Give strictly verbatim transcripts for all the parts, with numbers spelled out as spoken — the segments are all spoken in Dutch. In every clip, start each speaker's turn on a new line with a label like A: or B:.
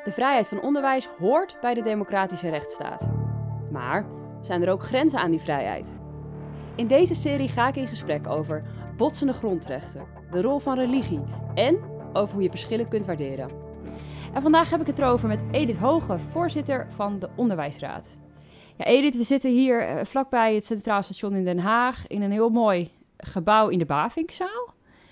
A: De vrijheid van onderwijs hoort bij de democratische rechtsstaat. Maar zijn er ook grenzen aan die vrijheid? In deze serie ga ik in gesprek over botsende grondrechten, de rol van religie en over hoe je verschillen kunt waarderen. En vandaag heb ik het erover met Edith Hoge, voorzitter van de Onderwijsraad. Ja, Edith, we zitten hier uh, vlakbij het Centraal Station in Den Haag in een heel mooi gebouw in de Bavinkzaal.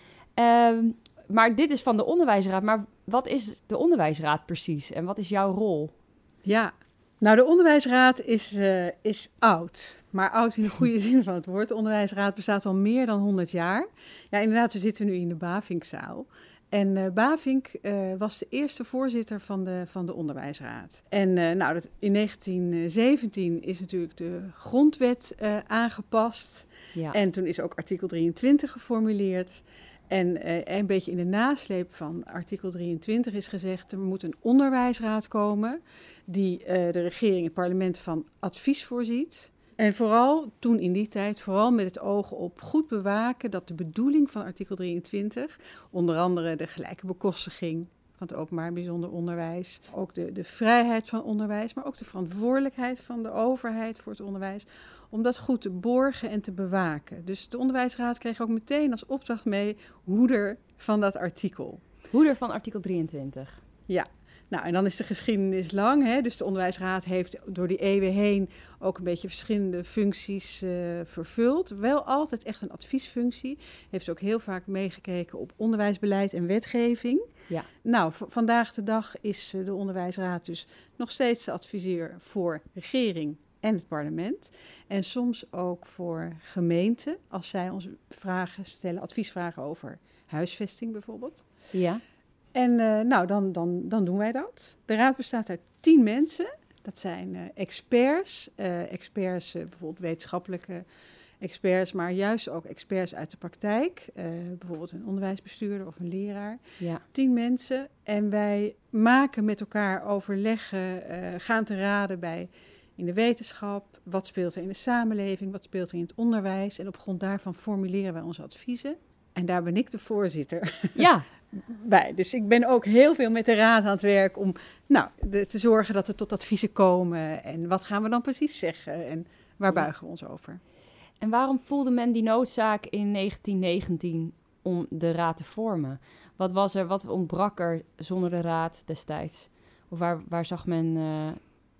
A: Uh, maar dit is van de Onderwijsraad. Maar wat is de Onderwijsraad precies en wat is jouw rol?
B: Ja, nou de Onderwijsraad is, uh, is oud, maar oud in de goede zin van het woord. De Onderwijsraad bestaat al meer dan honderd jaar. Ja, inderdaad, we zitten nu in de Bavinkzaal. En uh, Bavink uh, was de eerste voorzitter van de, van de Onderwijsraad. En uh, nou, dat, in negentien zeventien is natuurlijk de grondwet uh, aangepast. Ja. En toen is ook artikel drieëntwintig geformuleerd. En uh, een beetje in de nasleep van artikel drieëntwintig is gezegd, er moet een onderwijsraad komen die uh, de regering en het parlement van advies voorziet. En vooral toen in die tijd, vooral met het oog op goed bewaken dat de bedoeling van artikel drieëntwintig, onder andere de gelijke bekostiging van het openbaar en bijzonder onderwijs, ook de, de vrijheid van onderwijs, maar ook de verantwoordelijkheid van de overheid voor het onderwijs, om dat goed te borgen en te bewaken. Dus de Onderwijsraad kreeg ook meteen als opdracht mee hoeder van dat artikel.
A: Hoeder van artikel drieëntwintig.
B: Ja. Nou, en dan is de geschiedenis lang. Hè? Dus de Onderwijsraad heeft door die eeuwen heen ook een beetje verschillende functies uh, vervuld. Wel altijd echt een adviesfunctie. Heeft ook heel vaak meegekeken op onderwijsbeleid en wetgeving.
A: Ja.
B: Nou, v- vandaag de dag is uh, de Onderwijsraad dus nog steeds de adviseur voor regering en het parlement. En soms ook voor gemeenten, als zij ons vragen stellen, adviesvragen over huisvesting bijvoorbeeld.
A: Ja.
B: En uh, nou, dan, dan, dan doen wij dat. De raad bestaat uit tien mensen. Dat zijn uh, experts, uh, experts uh, bijvoorbeeld wetenschappelijke experts, maar juist ook experts uit de praktijk. Uh, bijvoorbeeld een onderwijsbestuurder of een leraar.
A: Ja.
B: Tien mensen. En wij maken met elkaar overleggen, uh, gaan te raden bij in de wetenschap. Wat speelt er in de samenleving? Wat speelt er in het onderwijs? En op grond daarvan formuleren wij onze adviezen. En daar ben ik de voorzitter.
A: Ja.
B: bij. Dus ik ben ook heel veel met de raad aan het werk om nou, de, te zorgen dat we tot adviezen komen. En wat gaan we dan precies zeggen en waar buigen we ons over?
A: En waarom voelde men die noodzaak in negentien negentien om de raad te vormen? Wat was er, wat ontbrak er zonder de raad destijds? Of waar, waar zag men uh,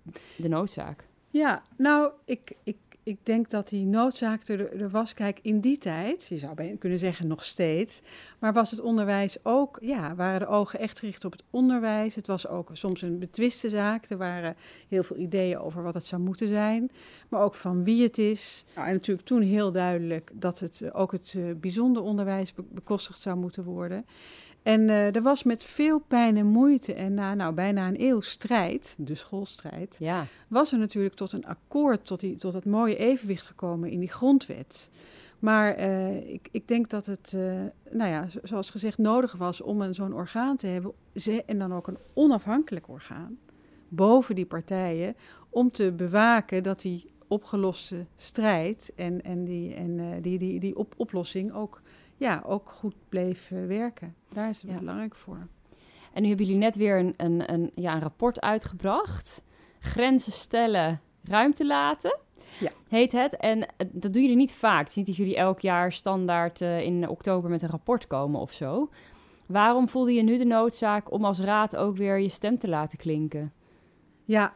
A: de noodzaak?
B: Ja, nou, ik... ik Ik denk dat die noodzaak er, er was. Kijk, in die tijd, je zou kunnen zeggen nog steeds, maar was het onderwijs ook, ja, waren de ogen echt gericht op het onderwijs. Het was ook soms een betwiste zaak. Er waren heel veel ideeën over wat het zou moeten zijn, maar ook van wie het is. Nou, en natuurlijk toen heel duidelijk dat het ook het uh, bijzonder onderwijs be- bekostigd zou moeten worden. En uh, er was met veel pijn en moeite en na nou, bijna een eeuw strijd, de schoolstrijd,
A: ja.
B: was er natuurlijk tot een akkoord, tot, die, tot dat mooie evenwicht gekomen in die grondwet. Maar uh, ik, ik denk dat het, uh, nou ja, zoals gezegd, nodig was om een, zo'n orgaan te hebben, ze, en dan ook een onafhankelijk orgaan, boven die partijen, om te bewaken dat die opgeloste strijd en, en, die, en uh, die, die, die op, oplossing ook... Ja, ook goed bleef uh, werken. Daar is het ja. belangrijk voor.
A: En nu hebben jullie net weer een, een, een, ja, een rapport uitgebracht. Grenzen stellen, ruimte laten,
B: ja.
A: heet het. En uh, dat doen jullie niet vaak. Het is niet dat jullie elk jaar standaard uh, in oktober met een rapport komen of zo. Waarom voelde je nu de noodzaak om als raad ook weer je stem te laten klinken?
B: Ja.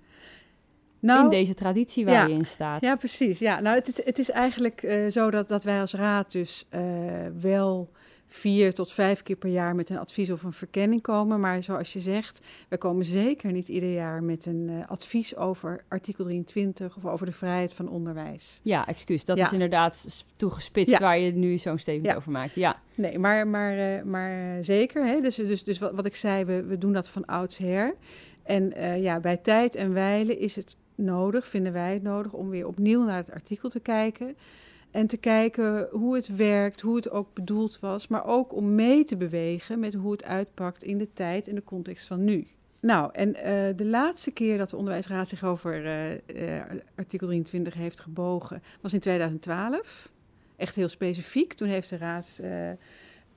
B: Nou,
A: in deze traditie waar
B: ja,
A: je in staat.
B: Ja, precies. Ja, nou, het is, het is eigenlijk uh, zo dat, dat wij als raad dus uh, wel vier tot vijf keer per jaar met een advies of een verkenning komen. Maar zoals je zegt, we komen zeker niet ieder jaar met een uh, advies over artikel drieëntwintig of over de vrijheid van onderwijs.
A: Ja, excuus. Dat
B: ja.
A: is inderdaad toegespitst ja. waar je nu zo'n statement ja. over maakt. Ja.
B: Nee, maar, maar, uh, maar uh, zeker. Hè? Dus, dus, dus wat, wat ik zei, we, we doen dat van oudsher. En uh, ja, bij tijd en wijle is het nodig, vinden wij het nodig, om weer opnieuw naar het artikel te kijken. En te kijken hoe het werkt, hoe het ook bedoeld was. Maar ook om mee te bewegen met hoe het uitpakt in de tijd en de context van nu. Nou, en uh, de laatste keer dat de Onderwijsraad zich over uh, uh, artikel drieëntwintig heeft gebogen, was in tweeduizend twaalf. Echt heel specifiek. Toen heeft de Raad uh,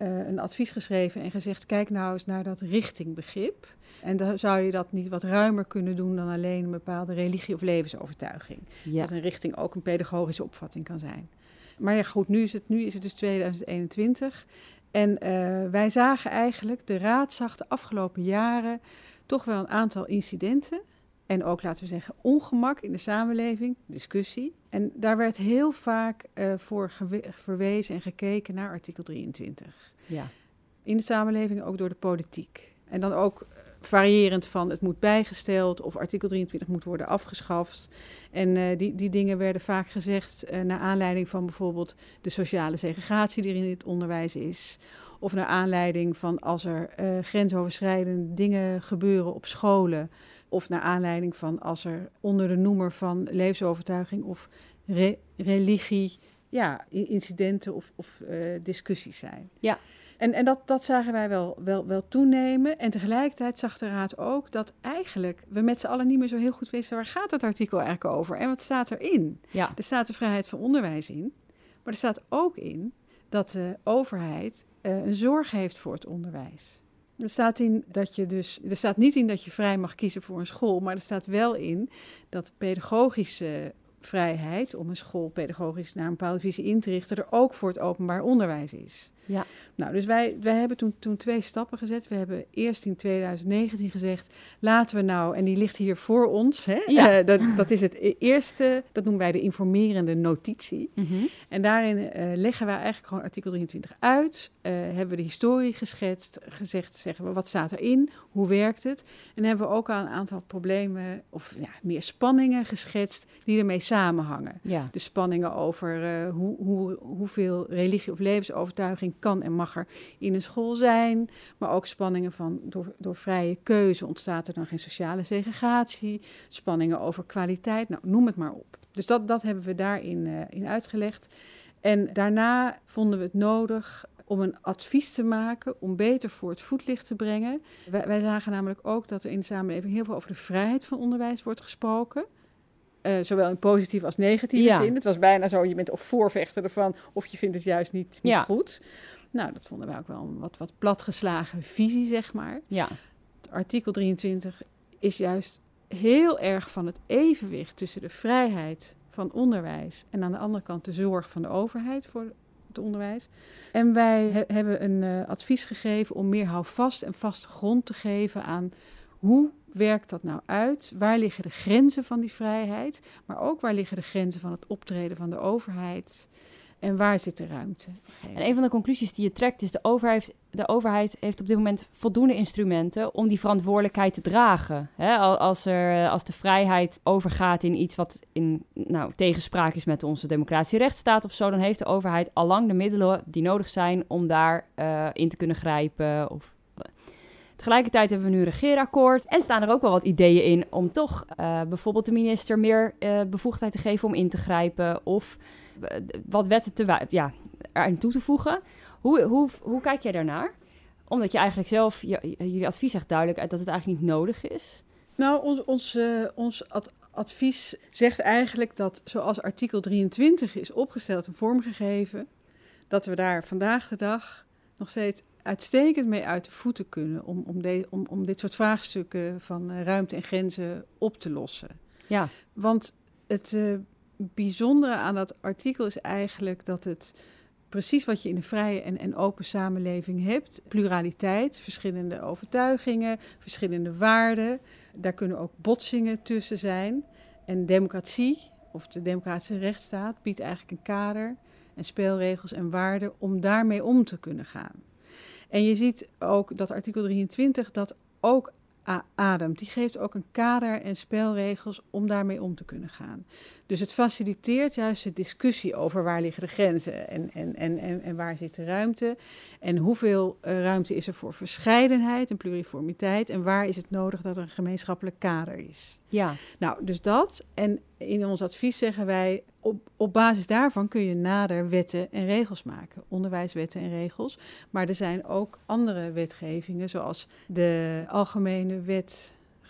B: uh, een advies geschreven en gezegd, kijk nou eens naar dat richtingbegrip. En dan zou je dat niet wat ruimer kunnen doen dan alleen een bepaalde religie of levensovertuiging. Ja. Dat een richting ook een pedagogische opvatting kan zijn. Maar ja, goed, nu is het, nu is het dus tweeduizend eenentwintig. En uh, wij zagen eigenlijk, de Raad zag de afgelopen jaren toch wel een aantal incidenten. En ook, laten we zeggen, ongemak in de samenleving, discussie. En daar werd heel vaak uh, voor gewe- verwezen en gekeken naar artikel drieëntwintig. Ja. In de samenleving, ook door de politiek. En dan ook variërend van het moet bijgesteld of artikel drieëntwintig moet worden afgeschaft. En uh, die, die dingen werden vaak gezegd uh, naar aanleiding van bijvoorbeeld de sociale segregatie die er in het onderwijs is. Of naar aanleiding van als er uh, grensoverschrijdende dingen gebeuren op scholen. Of naar aanleiding van als er onder de noemer van levensovertuiging of re- religie ja, incidenten of, of uh, discussies zijn. Ja. En, en dat, dat zagen wij wel, wel, wel toenemen. En tegelijkertijd zag de Raad ook dat eigenlijk we met z'n allen niet meer zo heel goed wisten, waar gaat het artikel eigenlijk over en wat staat erin? Ja. Er staat de vrijheid van onderwijs in, maar er staat ook in dat de overheid uh, een zorg heeft voor het onderwijs. Er staat, in dat je dus, er staat niet in dat je vrij mag kiezen voor een school, maar er staat wel in dat pedagogische vrijheid om een school pedagogisch naar een bepaalde visie in te richten er ook voor het openbaar onderwijs is. Ja. Nou, dus wij, wij hebben toen, toen twee stappen gezet. We hebben eerst in tweeduizend negentien gezegd, laten we nou, en die ligt hier voor ons, hè? Ja. Uh, dat, dat is het eerste, dat noemen wij de informerende notitie. Mm-hmm. En daarin uh, leggen wij eigenlijk gewoon artikel drieëntwintig uit, uh, hebben we de historie geschetst, gezegd, zeggen we, wat staat erin, hoe werkt het? En hebben we ook al een aantal problemen, of ja, meer spanningen geschetst, die ermee samenhangen. Ja. De spanningen over uh, hoe, hoe, hoeveel religie of levensovertuiging kan en mag er in een school zijn, maar ook spanningen van door, door vrije keuze ontstaat er dan geen sociale segregatie, spanningen over kwaliteit, nou noem het maar op. Dus dat, dat hebben we daarin uh, in uitgelegd. En daarna vonden we het nodig om een advies te maken, om beter voor het voetlicht te brengen. Wij, wij zagen namelijk ook dat er in de samenleving heel veel over de vrijheid van onderwijs wordt gesproken. Uh, zowel in positieve als negatieve ja. zin. Het was bijna zo, je bent of voorvechter ervan, of je vindt het juist niet, niet ja. goed. Nou, dat vonden wij ook wel een wat, wat platgeslagen visie, zeg maar. Ja. Artikel drieëntwintig is juist heel erg van het evenwicht tussen de vrijheid van onderwijs en aan de andere kant de zorg van de overheid voor het onderwijs. En wij he- hebben een uh, advies gegeven om meer houvast en vaste grond te geven aan hoe werkt dat nou uit? Waar liggen de grenzen van die vrijheid? Maar ook waar liggen de grenzen van het optreden van de overheid? En waar zit de ruimte?
A: En een van de conclusies die je trekt is de overheid, de overheid heeft op dit moment voldoende instrumenten om die verantwoordelijkheid te dragen. Hè, als, er, als de vrijheid overgaat in iets wat in nou, tegenspraak is met onze democratische rechtsstaat of zo, dan heeft de overheid allang de middelen die nodig zijn om daar uh, in te kunnen grijpen of... Tegelijkertijd hebben we nu een regeerakkoord en staan er ook wel wat ideeën in om toch uh, bijvoorbeeld de minister meer uh, bevoegdheid te geven om in te grijpen of uh, wat wetten te, ja, eraan toe te voegen. Hoe, hoe, hoe kijk jij daarnaar? Omdat je eigenlijk zelf, je, jullie advies zegt duidelijk dat het eigenlijk niet nodig is.
B: Nou, ons, ons, uh, ons ad- advies zegt eigenlijk dat zoals artikel drieëntwintig is opgesteld en vormgegeven, dat we daar vandaag de dag nog steeds uitstekend mee uit de voeten kunnen om, om, de, om, om dit soort vraagstukken van uh, ruimte en grenzen op te lossen. Ja. Want het uh, bijzondere aan dat artikel is eigenlijk dat het precies wat je in een vrije en, en open samenleving hebt, pluraliteit, verschillende overtuigingen, verschillende waarden, daar kunnen ook botsingen tussen zijn. En democratie, of de democratische rechtsstaat, biedt eigenlijk een kader en spelregels en waarden om daarmee om te kunnen gaan. En je ziet ook dat artikel drieëntwintig dat ook ademt. Die geeft ook een kader en spelregels om daarmee om te kunnen gaan. Dus het faciliteert juist de discussie over waar liggen de grenzen en, en, en, en, en waar zit de ruimte. En hoeveel uh, ruimte is er voor verscheidenheid en pluriformiteit. En waar is het nodig dat er een gemeenschappelijk kader is. Ja. Nou, dus dat. En in ons advies zeggen wij, op, op basis daarvan kun je nader wetten en regels maken. Onderwijswetten en regels. Maar er zijn ook andere wetgevingen, zoals de Algemene Wet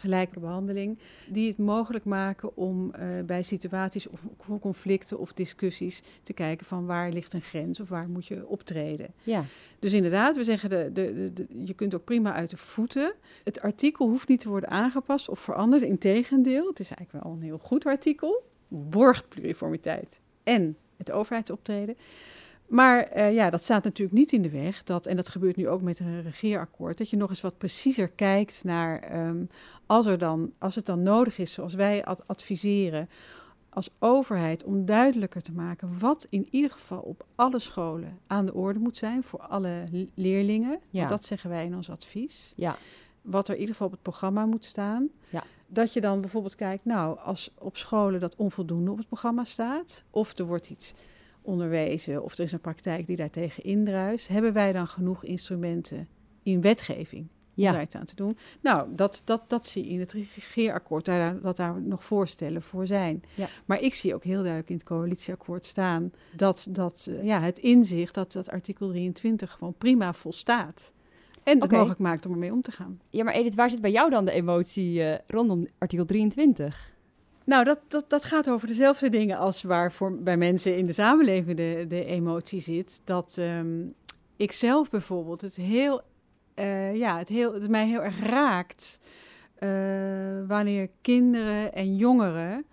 B: gelijke behandeling, die het mogelijk maken om uh, bij situaties of conflicten of discussies te kijken van waar ligt een grens of waar moet je optreden.
A: Ja.
B: Dus inderdaad, we zeggen, de, de, de, de, je kunt ook prima uit de voeten. Het artikel hoeft niet te worden aangepast of veranderd, integendeel. Het is eigenlijk wel een heel goed artikel, borgt pluriformiteit en het overheidsoptreden. Maar uh, ja, dat staat natuurlijk niet in de weg, dat, en dat gebeurt nu ook met een regeerakkoord, dat je nog eens wat preciezer kijkt naar, um, als, er dan, als het dan nodig is, zoals wij ad- adviseren als overheid, om duidelijker te maken wat in ieder geval op alle scholen aan de orde moet zijn, voor alle leerlingen.
A: Ja.
B: Want dat zeggen wij in ons advies.
A: Ja.
B: Wat er in ieder geval op het programma moet staan.
A: Ja.
B: Dat je dan bijvoorbeeld kijkt, nou, als op scholen dat onvoldoende op het programma staat, of er wordt iets onderwezen, of er is een praktijk die daartegen indruist, hebben wij dan genoeg instrumenten in wetgeving
A: ja.
B: om daar iets aan te doen? Nou, dat, dat, dat zie je in het regeerakkoord, daar, dat daar nog voorstellen voor zijn.
A: Ja.
B: Maar ik zie ook heel duidelijk in het coalitieakkoord staan dat, dat ja, het inzicht dat dat artikel drieëntwintig gewoon prima volstaat. En het
A: okay.
B: mogelijk maakt om ermee om te gaan.
A: Ja, maar Edith, waar zit bij jou dan de emotie uh, rondom artikel drieëntwintig?
B: Nou, dat, dat, dat gaat over dezelfde dingen als waar voor, bij mensen in de samenleving de, de emotie zit. Dat um, ik zelf bijvoorbeeld het heel, uh, ja, het, heel, het mij heel erg raakt uh, wanneer kinderen en jongeren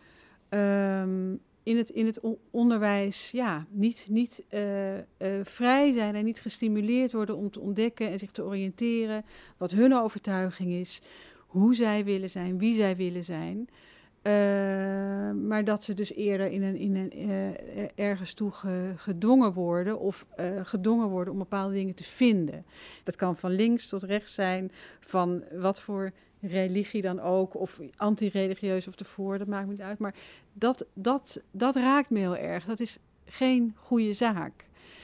B: um, in het, in het onderwijs ja, niet, niet uh, uh, vrij zijn en niet gestimuleerd worden om te ontdekken en zich te oriënteren wat hun overtuiging is, hoe zij willen zijn, wie zij willen zijn. Uh, maar dat ze dus eerder in een, in een, uh, ergens toe ge, gedwongen worden of uh, gedwongen worden om bepaalde dingen te vinden. Dat kan van links tot rechts zijn, van wat voor religie dan ook, of anti-religieus of tevoren, dat maakt me niet uit. Maar dat, dat, dat raakt me heel erg. Dat is geen goede zaak.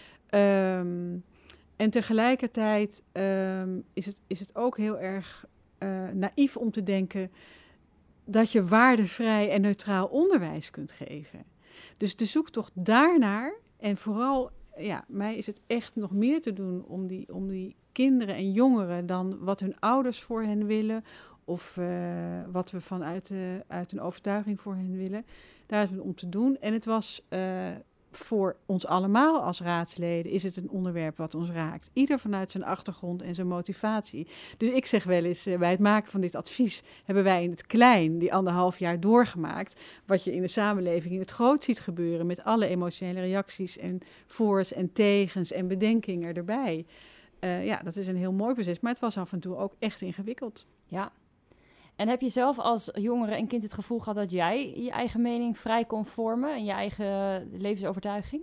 B: Um, en tegelijkertijd um, is, het, is het ook heel erg uh, naïef om te denken dat je waardevrij en neutraal onderwijs kunt geven. Dus de zoektocht daarnaar, en vooral, ja, mij is het echt nog meer te doen om die, om die kinderen en jongeren dan wat hun ouders voor hen willen, of uh, wat we vanuit de, uit een overtuiging voor hen willen. Daar is het om te doen. En het was uh, voor ons allemaal als raadsleden is het een onderwerp wat ons raakt. Ieder vanuit zijn achtergrond en zijn motivatie. Dus ik zeg wel eens, uh, bij het maken van dit advies hebben wij in het klein die anderhalf jaar doorgemaakt, wat je in de samenleving in het groot ziet gebeuren met alle emotionele reacties en voor's en tegens en bedenkingen erbij. Uh, ja, dat is een heel mooi proces, maar het was af en toe ook echt ingewikkeld.
A: Ja. En heb je zelf als jongere en kind het gevoel gehad dat jij je eigen mening vrij kon vormen en je eigen levensovertuiging?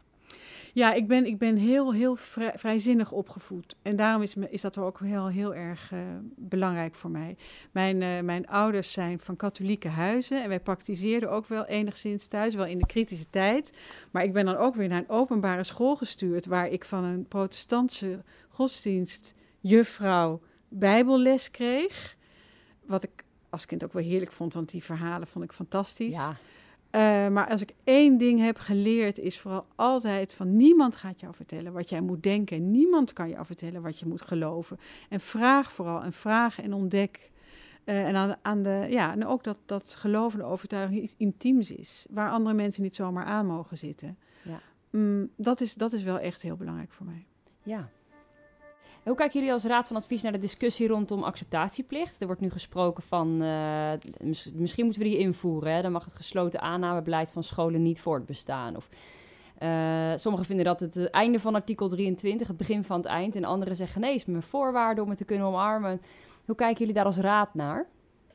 B: Ja, ik ben, ik ben heel, heel vrij, vrijzinnig opgevoed. En daarom is, is dat ook heel, heel erg uh, belangrijk voor mij. Mijn, uh, mijn ouders zijn van katholieke huizen en wij praktiseerden ook wel enigszins thuis, wel in de kritische tijd. Maar ik ben dan ook weer naar een openbare school gestuurd, waar ik van een protestantse godsdienstjuffrouw bijbelles kreeg. Wat ik als kind ook wel heerlijk vond, want die verhalen vond ik fantastisch.
A: Ja.
B: Uh, maar als ik één ding heb geleerd, is vooral altijd van niemand gaat jou vertellen wat jij moet denken. Niemand kan jou vertellen wat je moet geloven. En vraag vooral, en vraag en ontdek. Uh, en aan, aan de, ja, en ook dat, dat geloof en overtuiging iets intiems is, waar andere mensen niet zomaar aan mogen zitten.
A: Ja.
B: Um, dat is, dat is wel echt heel belangrijk voor mij.
A: Ja. Hoe kijken jullie als Raad van Advies naar de discussie rondom acceptatieplicht? Er wordt nu gesproken van, uh, mis, misschien moeten we die invoeren. Hè? Dan mag het gesloten aannamebeleid van scholen niet voortbestaan. Of, uh, sommigen vinden dat het, het einde van artikel drieëntwintig, het begin van het eind. En anderen zeggen, nee, is mijn voorwaarde om het te kunnen omarmen. Hoe kijken jullie daar als raad naar?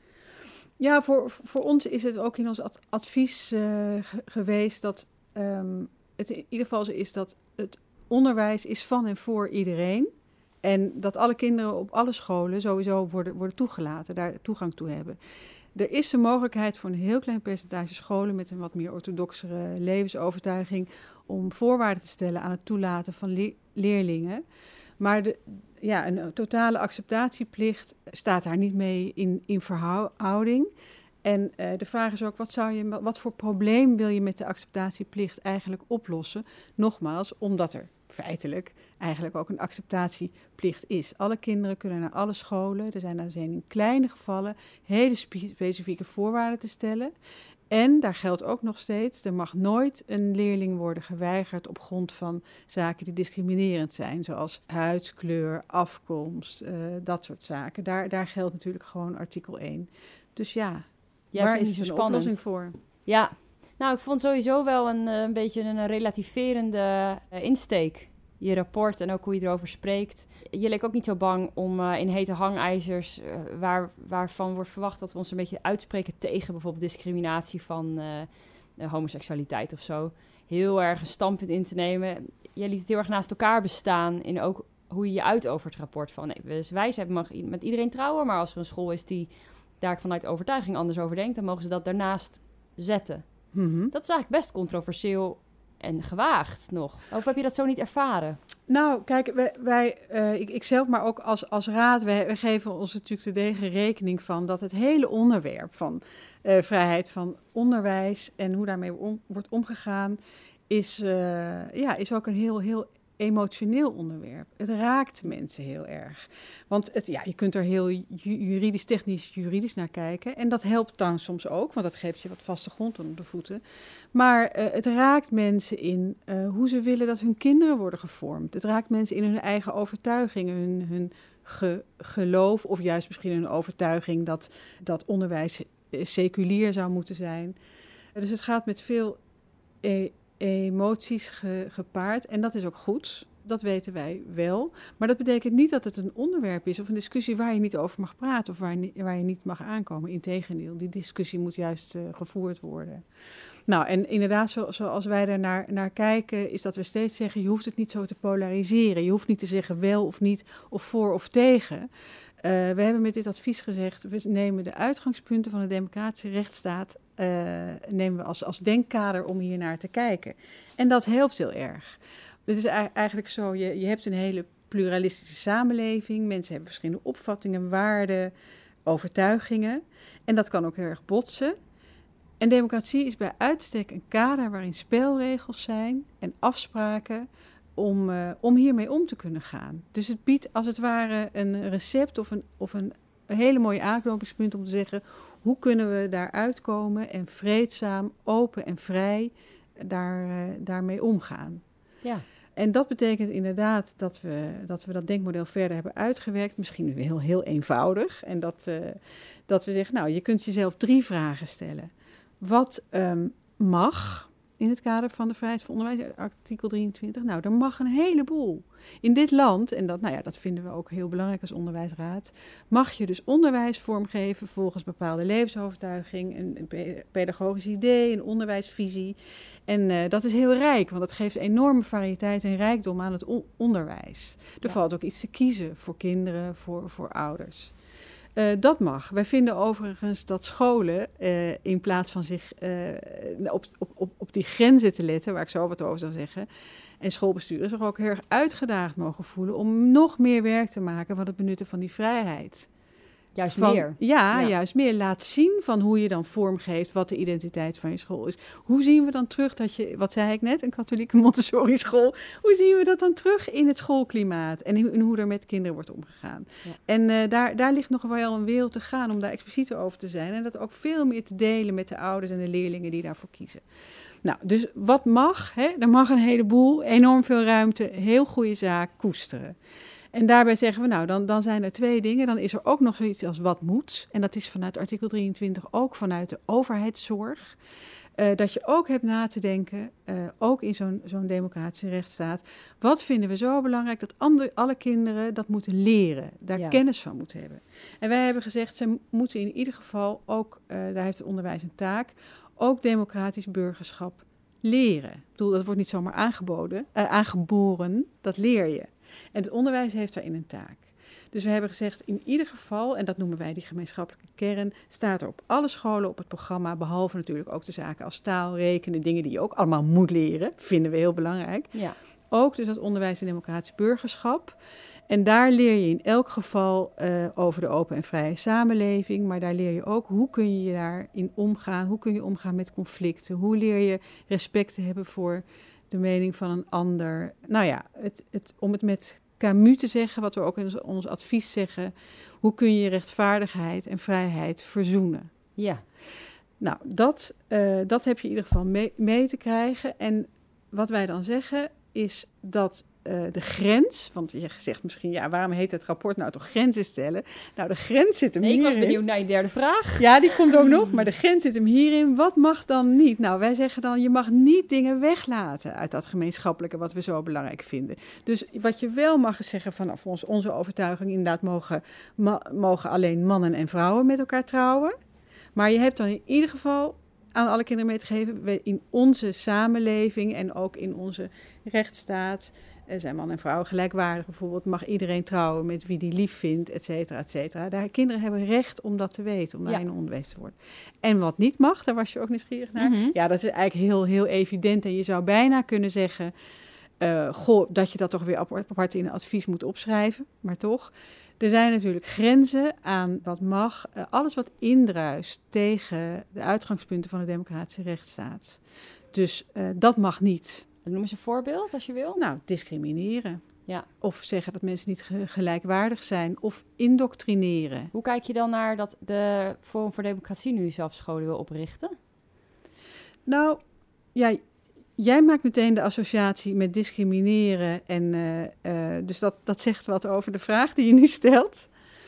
B: Ja, voor, voor ons is het ook in ons ad- advies uh, g- geweest dat um, het in ieder geval zo is dat het onderwijs is van en voor iedereen. En dat alle kinderen op alle scholen sowieso worden, worden toegelaten, daar toegang toe hebben. Er is de mogelijkheid voor een heel klein percentage scholen met een wat meer orthodoxere levensovertuiging om voorwaarden te stellen aan het toelaten van le- leerlingen. Maar de, ja, een totale acceptatieplicht staat daar niet mee in, in verhouding. En uh, de vraag is ook, wat, zou je, wat voor probleem wil je met de acceptatieplicht eigenlijk oplossen? Nogmaals, omdat er feitelijk eigenlijk ook een acceptatieplicht is. Alle kinderen kunnen naar alle scholen. Er zijn dan in kleine gevallen hele spe- specifieke voorwaarden te stellen. En daar geldt ook nog steeds, er mag nooit een leerling worden geweigerd op grond van zaken die discriminerend zijn, zoals huidskleur, afkomst, uh, dat soort zaken. Daar, daar geldt natuurlijk gewoon artikel één. Dus ja,
A: ja
B: waar is
A: een
B: een oplossing voor?
A: Ja, nou ik vond sowieso wel een, een beetje een relativerende uh, insteek. Je rapport en ook hoe je erover spreekt. Je leek ook niet zo bang om uh, in hete hangijzers, uh, waar, waarvan wordt verwacht dat we ons een beetje uitspreken tegen bijvoorbeeld discriminatie van uh, homoseksualiteit of zo, heel erg een standpunt in te nemen. Je liet het heel erg naast elkaar bestaan in ook hoe je je uit over het rapport van nee, we wij zijn mag met iedereen trouwen, maar als er een school is die daar vanuit overtuiging anders over denkt, dan mogen ze dat daarnaast zetten.
B: Mm-hmm.
A: Dat is eigenlijk best controversieel en gewaagd nog. Of heb je dat zo niet ervaren?
B: Nou, kijk, wij, wij uh, ik, ik zelf, maar ook als, als raad, wij, wij geven ons natuurlijk te degen rekening van dat het hele onderwerp van uh, vrijheid van onderwijs en hoe daarmee om, wordt omgegaan, is, uh, ja, is ook een heel, heel emotioneel onderwerp. Het raakt mensen heel erg. Want het, ja, je kunt er heel juridisch, technisch, juridisch naar kijken. En dat helpt dan soms ook, want dat geeft je wat vaste grond onder de voeten. Maar uh, het raakt mensen in uh, hoe ze willen dat hun kinderen worden gevormd. Het raakt mensen in hun eigen overtuigingen, hun, hun ge, geloof of juist misschien hun overtuiging dat, dat onderwijs seculier zou moeten zijn. Dus het gaat met veel E- emoties ge, gepaard. En dat is ook goed. Dat weten wij wel. Maar dat betekent niet dat het een onderwerp is of een discussie waar je niet over mag praten of waar je, waar je niet mag aankomen. Integendeel, die discussie moet juist uh, gevoerd worden. Nou, en inderdaad, zo, zoals wij er naar, naar kijken, is dat we steeds zeggen, je hoeft het niet zo te polariseren. Je hoeft niet te zeggen wel of niet, of voor of tegen. Uh, we hebben met dit advies gezegd, we nemen de uitgangspunten van de democratische rechtsstaat uh, nemen we als, als denkkader om hier naar te kijken. En dat helpt heel erg. Het is eigenlijk zo, je, je hebt een hele pluralistische samenleving. Mensen hebben verschillende opvattingen, waarden, overtuigingen. En dat kan ook heel erg botsen. En democratie is bij uitstek een kader waarin spelregels zijn en afspraken om, uh, om hiermee om te kunnen gaan. Dus het biedt als het ware een recept of een, of een, een hele mooie aanknopingspunt om te zeggen, hoe kunnen we daaruit komen en vreedzaam, open en vrij daar, uh, daarmee omgaan.
A: Ja.
B: En dat betekent inderdaad dat we, dat we dat denkmodel verder hebben uitgewerkt. Misschien heel, heel eenvoudig. En dat, uh, dat we zeggen, nou, je kunt jezelf drie vragen stellen. Wat um, mag in het kader van de vrijheid van onderwijs, artikel drieëntwintig? Nou, er mag een heleboel. In dit land, en dat, nou ja, dat vinden we ook heel belangrijk als onderwijsraad, mag je dus onderwijs vormgeven volgens bepaalde levensovertuiging, een pedagogisch idee, een onderwijsvisie. En uh, dat is heel rijk, want dat geeft enorme variëteit en rijkdom aan het on- onderwijs. Er ja. valt ook iets te kiezen voor kinderen, voor, voor ouders. Uh, dat mag. Wij vinden overigens dat scholen, uh, in plaats van zich uh, op, op, op, op die grenzen te letten, waar ik zo wat over zou zeggen, en schoolbesturen zich ook heel erg uitgedaagd mogen voelen om nog meer werk te maken van het benutten van die vrijheid.
A: Juist
B: van,
A: meer.
B: Ja,
A: ja,
B: juist meer. Laat zien van hoe je dan vormgeeft wat de identiteit van je school is. Hoe zien we dan terug dat je, wat zei ik net, een katholieke Montessori school, hoe zien we dat dan terug in het schoolklimaat en in, in hoe er met kinderen wordt omgegaan? Ja. En uh, daar, daar ligt nog wel een wereld te gaan om daar explicieter over te zijn en dat ook veel meer te delen met de ouders en de leerlingen die daarvoor kiezen. Nou, dus wat mag? Hè? Er mag een heleboel, enorm veel ruimte, heel goede zaak, koesteren. En daarbij zeggen we, nou, dan, dan zijn er twee dingen. Dan is er ook nog zoiets als wat moet. En dat is vanuit artikel drieëntwintig ook vanuit de overheidszorg. Uh, dat je ook hebt na te denken, uh, ook in zo'n, zo'n democratische rechtsstaat. Wat vinden we zo belangrijk dat andere, alle kinderen dat moeten leren. Daar ja. kennis van moeten hebben. En wij hebben gezegd, ze moeten in ieder geval ook, uh, daar heeft het onderwijs een taak, ook democratisch burgerschap leren. Ik bedoel, dat wordt niet zomaar aangeboden, uh, aangeboren, dat leer je. En het onderwijs heeft daarin een taak. Dus we hebben gezegd, in ieder geval, en dat noemen wij die gemeenschappelijke kern, staat er op alle scholen op het programma, behalve natuurlijk ook de zaken als taal, rekenen, dingen die je ook allemaal moet leren, vinden we heel belangrijk. Ja. Ook dus dat onderwijs en democratisch burgerschap. En daar leer je in elk geval uh, over de open en vrije samenleving, maar daar leer je ook hoe kun je daarin omgaan, hoe kun je omgaan met conflicten, hoe leer je respect te hebben voor de mening van een ander. Nou ja, het, het, om het met Camus te zeggen, wat we ook in ons advies zeggen, hoe kun je rechtvaardigheid en vrijheid verzoenen?
A: Ja.
B: Nou, dat, uh, dat heb je in ieder geval mee, mee te krijgen. En wat wij dan zeggen is dat uh, de grens, want je zegt misschien, ja, waarom heet het rapport nou toch grenzen stellen? Nou, de grens zit hem
A: nee,
B: hierin.
A: Ik was benieuwd naar je derde vraag.
B: Ja, die komt ook nog, maar de grens zit hem hierin. Wat mag dan niet? Nou, wij zeggen dan, je mag niet dingen weglaten uit dat gemeenschappelijke wat we zo belangrijk vinden. Dus wat je wel mag zeggen vanaf ons, onze overtuiging, inderdaad mogen, ma- mogen alleen mannen en vrouwen met elkaar trouwen. Maar je hebt dan in ieder geval aan alle kinderen mee te geven, we in onze samenleving en ook in onze rechtsstaat, uh, zijn man en vrouw gelijkwaardig bijvoorbeeld, mag iedereen trouwen met wie die lief vindt, et cetera, et cetera. Daar, kinderen hebben recht om dat te weten, om daarin ja. onderwezen te worden. En wat niet mag, daar was je ook nieuwsgierig naar. Mm-hmm. Ja, dat is eigenlijk heel, heel evident en je zou bijna kunnen zeggen, uh, goh, dat je dat toch weer apart in een advies moet opschrijven, maar toch. Er zijn natuurlijk grenzen aan wat mag. Uh, alles wat indruist tegen de uitgangspunten van de democratische rechtsstaat. Dus uh, dat mag niet.
A: Noem eens een voorbeeld, als je wil.
B: Nou, discrimineren.
A: Ja.
B: Of zeggen dat mensen niet ge- gelijkwaardig zijn. Of indoctrineren.
A: Hoe kijk je dan naar dat de Forum voor Democratie nu zelf scholen wil oprichten?
B: Nou, ja... Jij maakt meteen de associatie met discrimineren. En, uh, uh, dus dat, dat zegt wat over de vraag die je nu stelt.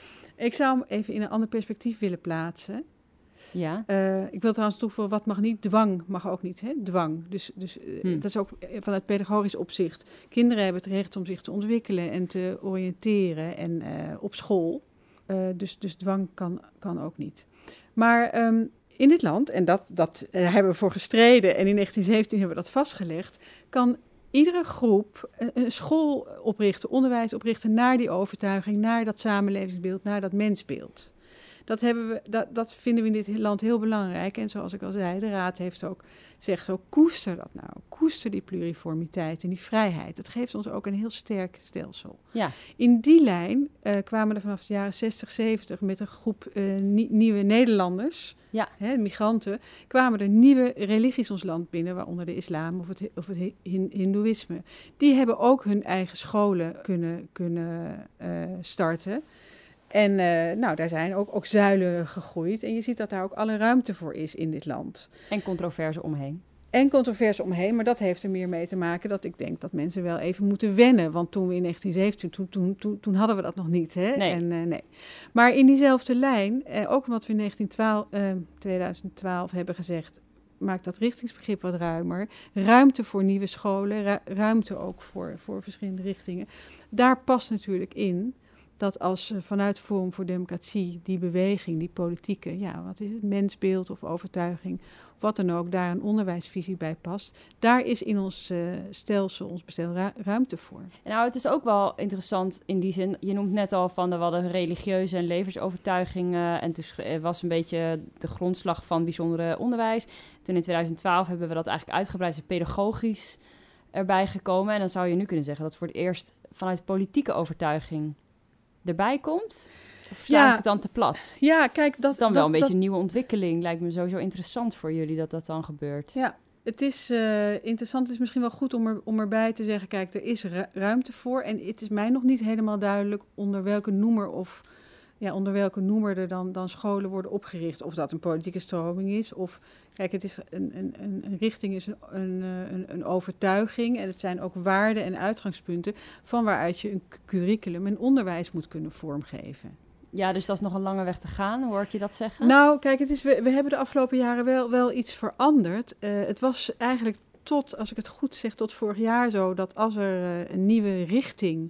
B: Ik zou hem even in een ander perspectief willen plaatsen.
A: Ja.
B: Uh, ik wil trouwens toevoegen, wat mag niet? Dwang mag ook niet, hè? Dwang. Dus, dus uh, hmm. dat is ook vanuit pedagogisch opzicht. Kinderen hebben het recht om zich te ontwikkelen en te oriënteren en uh, op school. Uh, dus, dus dwang kan, kan ook niet. Maar... Um, in dit land, en dat, dat uh, hebben we voor gestreden en in negentien zeventien hebben we dat vastgelegd, kan iedere groep een, een school oprichten, onderwijs oprichten naar die overtuiging, naar dat samenlevingsbeeld, naar dat mensbeeld. Dat, hebben we, dat, dat vinden we in dit land heel belangrijk. En zoals ik al zei, de Raad heeft ook, zegt ook, koester dat nou. Koester die pluriformiteit en die vrijheid. Dat geeft ons ook een heel sterk stelsel.
A: Ja.
B: In die lijn uh, kwamen er vanaf de jaren zestig, zeventig met een groep uh, nie, nieuwe Nederlanders,
A: ja.
B: hè, migranten, kwamen er nieuwe religies ons land binnen, waaronder de islam of het, of het hindoeïsme. Die hebben ook hun eigen scholen kunnen, kunnen uh, starten. En uh, nou, daar zijn ook, ook zuilen gegroeid. En je ziet dat daar ook alle ruimte voor is in dit land.
A: En controverse omheen.
B: En controverse omheen, maar dat heeft er meer mee te maken dat ik denk dat mensen wel even moeten wennen. Want toen we in negentien zeventien, toen, toen, toen, toen hadden we dat nog niet. Hè?
A: Nee.
B: En, uh, nee. Maar in diezelfde lijn, uh, ook omdat we in negentien twaalf, uh, tweeduizend twaalf hebben gezegd, maakt dat richtingsbegrip wat ruimer. Ruimte voor nieuwe scholen, ru- ruimte ook voor, voor verschillende richtingen. Daar past natuurlijk in dat als uh, vanuit Forum voor Democratie die beweging, die politieke, ja, wat is het, mensbeeld of overtuiging, of wat dan ook, daar een onderwijsvisie bij past. Daar is in ons uh, stelsel, ons bestel, ru- ruimte voor.
A: Nou, het is ook wel interessant in die zin, je noemt net al van, er hadden religieuze en levensovertuigingen en toen was een beetje de grondslag van bijzondere onderwijs. Toen in tweeduizend twaalf hebben we dat eigenlijk uitgebreid, dus pedagogisch erbij gekomen. En dan zou je nu kunnen zeggen dat voor het eerst vanuit politieke overtuiging erbij komt? Of sla
B: ja,
A: ik het dan te plat?
B: Ja, kijk, dat...
A: Dat is dan wel
B: dat,
A: een beetje
B: dat,
A: een nieuwe ontwikkeling. Lijkt me sowieso interessant voor jullie dat dat dan gebeurt.
B: Ja, het is uh, interessant. Het is misschien wel goed om, er, om erbij te zeggen, kijk, er is ru- ruimte voor. En het is mij nog niet helemaal duidelijk onder welke noemer of ja, onder welke noemer er dan, dan scholen worden opgericht. Of dat een politieke stroming is. Of, kijk, het is een, een, een richting is een, een, een, een overtuiging. En het zijn ook waarden en uitgangspunten van waaruit je een curriculum en onderwijs moet kunnen vormgeven.
A: Ja, dus dat is nog een lange weg te gaan, hoor ik je dat zeggen?
B: Nou, kijk, het is, we, we hebben de afgelopen jaren wel, wel iets veranderd. Uh, het was eigenlijk tot, als ik het goed zeg, tot vorig jaar zo, dat als er uh, een nieuwe richting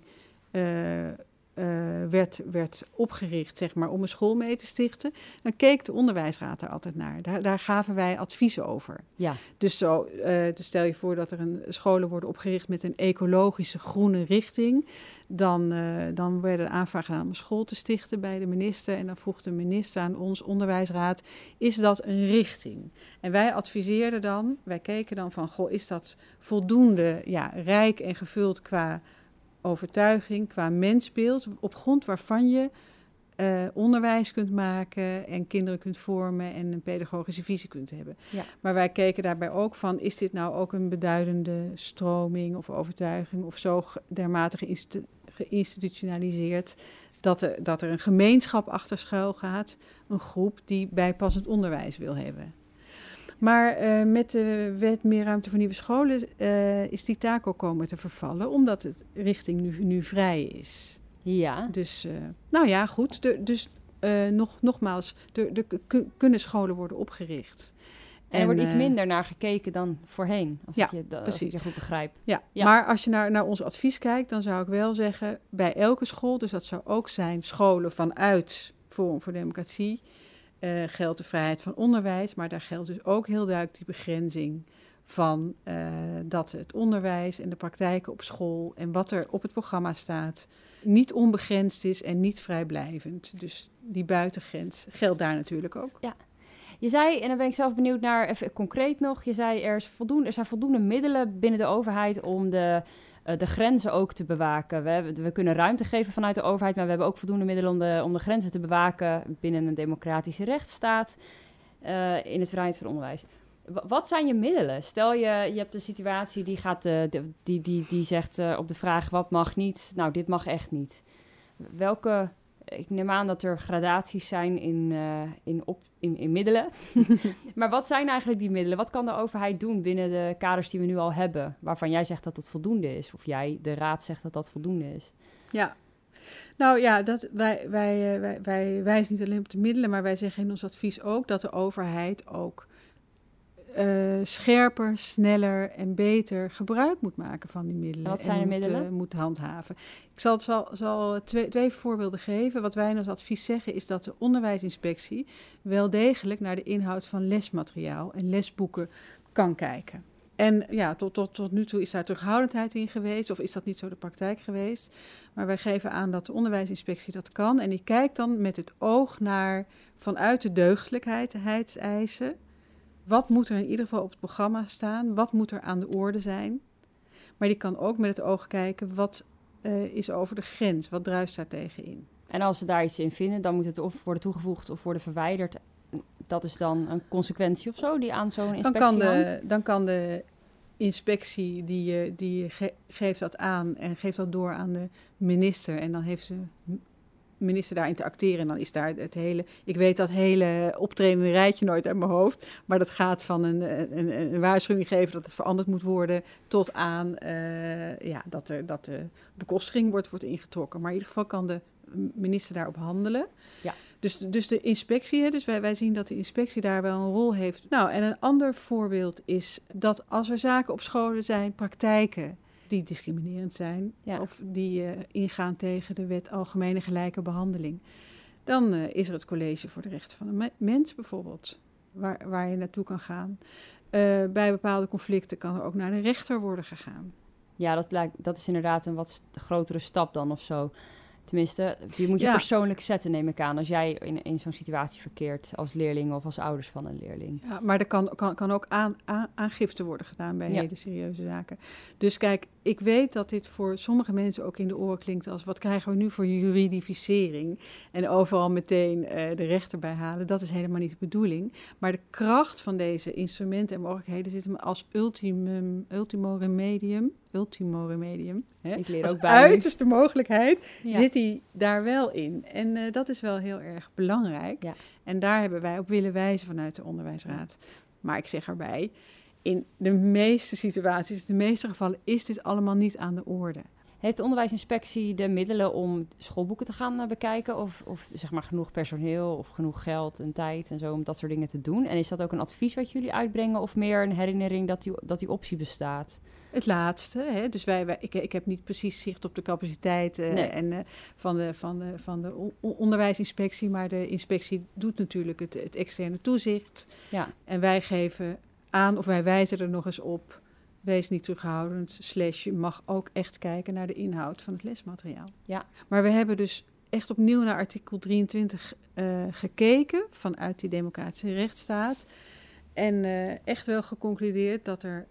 B: uh, Uh, werd, werd opgericht, zeg maar, om een school mee te stichten, dan keek de onderwijsraad daar altijd naar. Daar, daar gaven wij advies over.
A: Ja.
B: Dus, zo, uh, dus stel je voor dat er een scholen worden opgericht met een ecologische groene richting, dan, uh, dan werden aanvragen gedaan om een school te stichten bij de minister en dan vroeg de minister aan ons onderwijsraad, is dat een richting? En wij adviseerden dan, wij keken dan van, goh, is dat voldoende ja, rijk en gevuld qua overtuiging, qua mensbeeld, op grond waarvan je uh, onderwijs kunt maken en kinderen kunt vormen en een pedagogische visie kunt hebben.
A: Ja.
B: Maar wij keken daarbij ook van, is dit nou ook een beduidende stroming of overtuiging of zo dermate geïnstitu- geïnstitutionaliseerd dat er, dat er een gemeenschap achter schuil gaat, een groep die bijpassend onderwijs wil hebben. Maar uh, met de wet Meer Ruimte voor Nieuwe Scholen uh, is die taak ook komen te vervallen, omdat het richting nu, nu vrij is.
A: Ja.
B: Dus, uh, nou ja, goed. De, dus uh, nog, nogmaals, er k- kunnen scholen worden opgericht.
A: En er wordt iets minder naar gekeken dan voorheen, als,
B: ja,
A: ik, je, als
B: precies.
A: ik je goed begrijp.
B: Ja,
A: ja.
B: Maar als je naar, naar ons advies kijkt, dan zou ik wel zeggen, bij elke school, dus dat zou ook zijn scholen vanuit Forum voor Democratie, uh, geldt de vrijheid van onderwijs, maar daar geldt dus ook heel duidelijk die begrenzing van uh, dat het onderwijs en de praktijken op school en wat er op het programma staat niet onbegrensd is en niet vrijblijvend. Dus die buitengrens geldt daar natuurlijk ook.
A: Ja. Je zei, en dan ben ik zelf benieuwd naar, even concreet nog, je zei er, is voldoende, er zijn voldoende middelen binnen de overheid om de, uh, de grenzen ook te bewaken. We, hebben, we kunnen ruimte geven vanuit de overheid, maar we hebben ook voldoende middelen om de, om de grenzen te bewaken binnen een democratische rechtsstaat uh, in het vrijheid van onderwijs. W- wat zijn je middelen? Stel je, je hebt een situatie die, gaat, uh, de, die, die, die zegt uh, op de vraag wat mag niet, nou dit mag echt niet. Welke... Ik neem aan dat er gradaties zijn in, uh, in, op, in, in middelen. Maar wat zijn eigenlijk die middelen? Wat kan de overheid doen binnen de kaders die we nu al hebben? Waarvan jij zegt dat het voldoende is. Of jij, de raad, zegt dat dat voldoende is.
B: Ja, nou ja, dat, wij, wij, wij, wij wijzen niet alleen op de middelen, maar wij zeggen in ons advies ook dat de overheid ook Uh, scherper, sneller en beter gebruik moet maken van die middelen.
A: En wat zijn de
B: moet,
A: middelen?
B: Uh, moet handhaven. Ik zal, zal, zal twee, twee voorbeelden geven. Wat wij in ons advies zeggen is dat de onderwijsinspectie wel degelijk naar de inhoud van lesmateriaal en lesboeken kan kijken. En ja, tot, tot, tot nu toe is daar terughoudendheid in geweest, of is dat niet zo de praktijk geweest. Maar wij geven aan dat de onderwijsinspectie dat kan. En die kijkt dan met het oog naar, vanuit de deugdelijkheidseisen, wat moet er in ieder geval op het programma staan? Wat moet er aan de orde zijn? Maar die kan ook met het oog kijken, wat uh, is over de grens? Wat druist daar tegenin?
A: En als ze daar iets in vinden, dan moet het of worden toegevoegd of worden verwijderd. Dat is dan een consequentie of zo die aan zo'n inspectie
B: dan kan de,
A: hangt?
B: Dan kan de inspectie, die, die ge, geeft dat aan en geeft dat door aan de minister. En dan heeft de minister daarin te acteren. En dan is daar het hele... Ik weet dat hele optredende rijtje nooit uit mijn hoofd. Maar dat gaat van een, een, een waarschuwing geven dat het veranderd moet worden, tot aan uh, ja, dat, er, dat de bekostiging wordt, wordt ingetrokken. Maar in ieder geval kan de minister daarop handelen.
A: Ja.
B: Dus, dus de inspectie, hè, dus wij, wij zien dat de inspectie daar wel een rol heeft. Nou, en een ander voorbeeld is dat als er zaken op scholen zijn, praktijken die discriminerend zijn, ja, of die uh, ingaan tegen de wet Algemene Gelijke Behandeling, dan uh, is er het College voor de Rechten van de me- Mens bijvoorbeeld, waar, waar je naartoe kan gaan. Uh, bij bepaalde conflicten kan er ook naar de rechter worden gegaan.
A: Ja, dat, lijkt, dat is inderdaad een wat st- grotere stap dan of zo. Tenminste, die moet je ja. persoonlijk zetten, neem ik aan, als jij in, in zo'n situatie verkeert als leerling of als ouders van een leerling.
B: Ja, maar er kan, kan, kan ook aan, aan, aangifte worden gedaan bij ja. hele serieuze zaken. Dus kijk, ik weet dat dit voor sommige mensen ook in de oren klinkt als, wat krijgen we nu voor juridificering? En overal meteen uh, de rechter bij halen. Dat is helemaal niet de bedoeling. Maar de kracht van deze instrumenten en mogelijkheden zit hem als ultimum, ultimo remedium, ultimo remedium, hè?
A: Ik leer
B: als
A: ook bij
B: uiterste mogelijkheid,
A: ja.
B: zit hij daar wel in. En uh, dat is wel heel erg belangrijk.
A: Ja.
B: En daar hebben wij op willen wijzen vanuit de Onderwijsraad. Maar ik zeg erbij, in de meeste situaties, de meeste gevallen, is dit allemaal niet aan de orde.
A: Heeft de onderwijsinspectie de middelen om schoolboeken te gaan uh, bekijken? Of, of zeg maar genoeg personeel of genoeg geld en tijd en zo om dat soort dingen te doen? En is dat ook een advies wat jullie uitbrengen of meer een herinnering dat die, dat die optie bestaat?
B: Het laatste, hè? Dus wij, wij, ik, ik heb niet precies zicht op de capaciteit uh, nee. en, uh, van, de, van, de, van de on- onderwijsinspectie, maar de inspectie doet natuurlijk het, het externe toezicht.
A: Ja.
B: En wij geven aan, of wij wijzen er nog eens op, wees niet terughoudend, slash je mag ook echt kijken naar de inhoud van het lesmateriaal.
A: Ja.
B: Maar we hebben dus echt opnieuw naar artikel drieëntwintig uh, gekeken vanuit die democratische rechtsstaat en uh, echt wel geconcludeerd dat er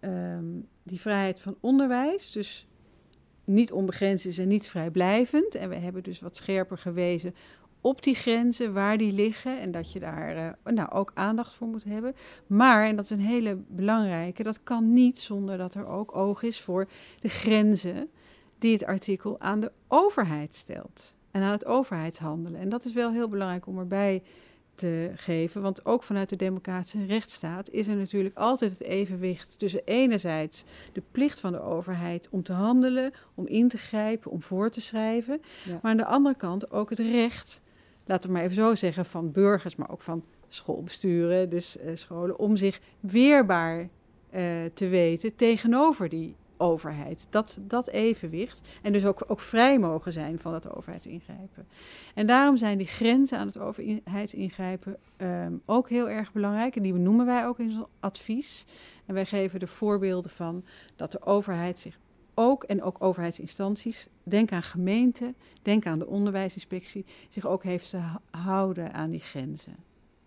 B: um, die vrijheid van onderwijs dus niet onbegrensd is en niet vrijblijvend. En we hebben dus wat scherper gewezen op die grenzen, waar die liggen en dat je daar uh, nou, ook aandacht voor moet hebben. Maar, en dat is een hele belangrijke, dat kan niet zonder dat er ook oog is voor de grenzen die het artikel aan de overheid stelt en aan het overheidshandelen. En dat is wel heel belangrijk om erbij te geven, want ook vanuit de democratische rechtsstaat is er natuurlijk altijd het evenwicht tussen enerzijds de plicht van de overheid om te handelen, om in te grijpen, om voor te schrijven, ja. maar aan de andere kant ook het recht, laten we maar even zo zeggen, van burgers, maar ook van schoolbesturen, dus uh, scholen, om zich weerbaar uh, te weten tegenover die overheid. Dat, dat evenwicht. En dus ook, ook vrij mogen zijn van het overheidsingrijpen. En daarom zijn die grenzen aan het overheidsingrijpen um, ook heel erg belangrijk. En die benoemen wij ook in zo'n advies. En wij geven er voorbeelden van dat de overheid zich ook, en ook overheidsinstanties, denk aan gemeenten, denk aan de onderwijsinspectie, zich ook heeft te houden aan die grenzen.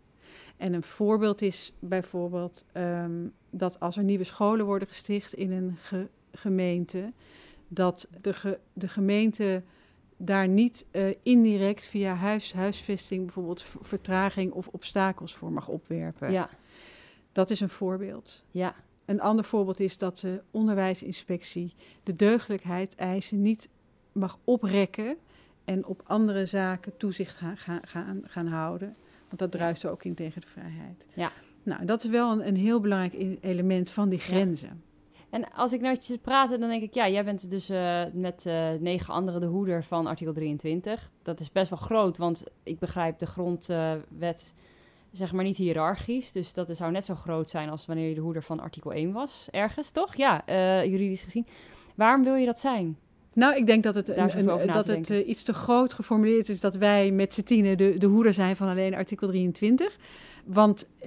B: En een voorbeeld is bijvoorbeeld um, dat als er nieuwe scholen worden gesticht in een ge- gemeente, dat de, ge- de gemeente daar niet uh, indirect via huis, huisvesting bijvoorbeeld v- vertraging of obstakels voor mag opwerpen.
A: Ja.
B: Dat is een voorbeeld.
A: Ja.
B: Een ander voorbeeld is dat de onderwijsinspectie de deugdelijkheidseisen niet mag oprekken en op andere zaken toezicht gaan, gaan, gaan houden. Want dat druist er ook in tegen de vrijheid.
A: Ja.
B: Nou, dat is wel een, een heel belangrijk element van die grenzen.
A: Ja. En als ik nou met je praat, dan denk ik, ja, jij bent dus uh, met uh, negen anderen de hoeder van artikel drieëntwintig. Dat is best wel groot, want ik begrijp de grondwet, uh, zeg maar, niet hiërarchisch. Dus dat zou net zo groot zijn als wanneer je de hoeder van artikel één was, ergens, toch? Ja, uh, juridisch gezien. Waarom wil je dat zijn?
B: Nou, ik denk dat het, een, een, dat het uh, iets te groot geformuleerd is dat wij met z'n tienen de, de hoeder zijn van alleen artikel drieëntwintig. Want uh,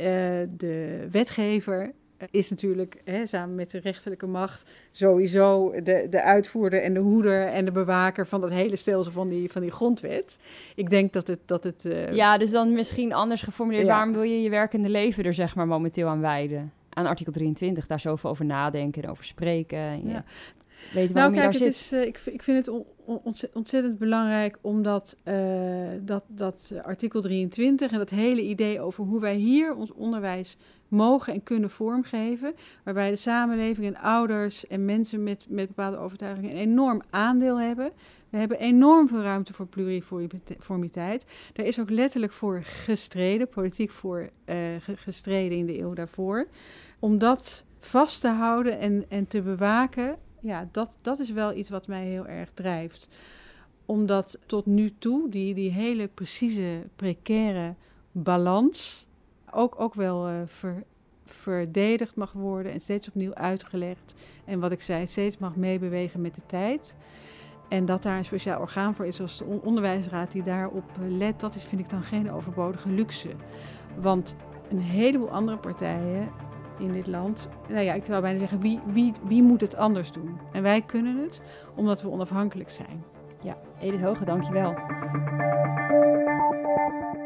B: de wetgever is natuurlijk, hè, samen met de rechterlijke macht, sowieso de, de uitvoerder en de hoeder en de bewaker van dat hele stelsel van die, van die grondwet. Ik denk dat het... Dat het uh...
A: Ja, dus dan misschien anders geformuleerd,
B: ja.
A: Waarom wil je je werkende leven er, zeg maar, momenteel aan wijden? Aan artikel drieëntwintig, daar zoveel over nadenken en over spreken. En
B: ja.
A: Weet
B: nou,
A: kijk,
B: het
A: zit.
B: is, uh, ik, ik vind het on, on, ontzettend belangrijk omdat uh, dat, dat artikel drieëntwintig en dat hele idee over hoe wij hier ons onderwijs mogen en kunnen vormgeven, waarbij de samenleving en ouders en mensen met, met bepaalde overtuigingen een enorm aandeel hebben. We hebben enorm veel ruimte voor pluriformiteit. Daar is ook letterlijk voor gestreden, politiek voor uh, gestreden in de eeuw daarvoor. Om dat vast te houden en, en te bewaken, ja, dat, dat is wel iets wat mij heel erg drijft. Omdat tot nu toe die, die hele precieze, precaire balans ook, ook wel uh, ver, verdedigd mag worden en steeds opnieuw uitgelegd. En wat ik zei, steeds mag meebewegen met de tijd. En dat daar een speciaal orgaan voor is, zoals de onderwijsraad die daarop let, dat is, vind ik dan geen overbodige luxe. Want een heleboel andere partijen in dit land, nou ja, ik zou bijna zeggen, wie, wie, wie moet het anders doen? En wij kunnen het, omdat we onafhankelijk zijn.
A: Ja, Edith Hoge, dank je wel.